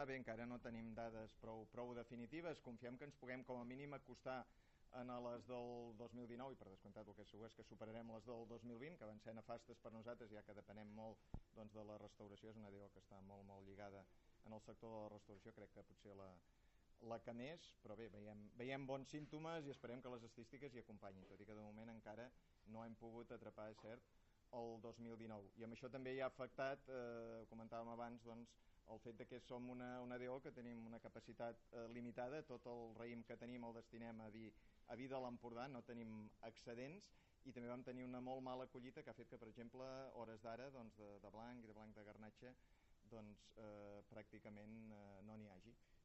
bé, encara no tenim dades prou definitives. Confiem que ens puguem com a mínim acostar a les del 2019 i per descomptat el que segur és que superarem les del 2020, que van ser nefastes per nosaltres, ja que depenem molt de la restauració. És una DO que està molt lligada en el sector de la restauració, crec que potser la que més, però bé, veiem bons símptomes i esperem que les estadístiques hi acompanyin, tot i que de moment encara no hem pogut atrapar, és cert, el 2019. I amb això també hi ha afectat, ho comentàvem abans, el fet de que som una DO que tenim una capacitat limitada. Tot el raïm que tenim el destinem a vi de l'Empordà, no tenim excedents, i també vam tenir una molt mala collita que ha fet que, per exemple, hores d'ara de blanc i de blanc de garnatxa pràcticament no n'hi hagi.